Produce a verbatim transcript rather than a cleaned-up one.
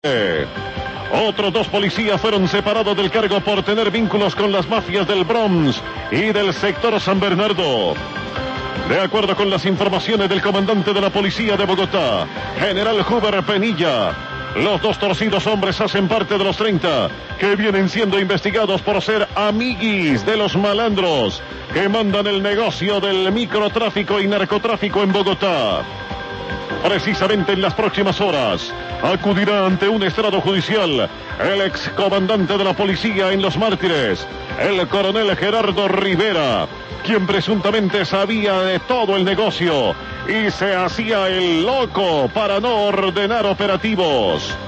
Otros dos policías fueron separados del cargo por tener vínculos con las mafias del Bronx y del sector San Bernardo. De acuerdo con las informaciones del comandante de la policía de Bogotá, general Huber Penilla, los dos torcidos hombres hacen parte de los treinta que vienen siendo investigados por ser amiguis de los malandros que mandan el negocio del microtráfico y narcotráfico en Bogotá. Precisamente en las próximas horas acudirá ante un estrado judicial el excomandante de la policía en Los Mártires, el coronel Gerardo Rivera, quien presuntamente sabía de todo el negocio y se hacía el loco para no ordenar operativos.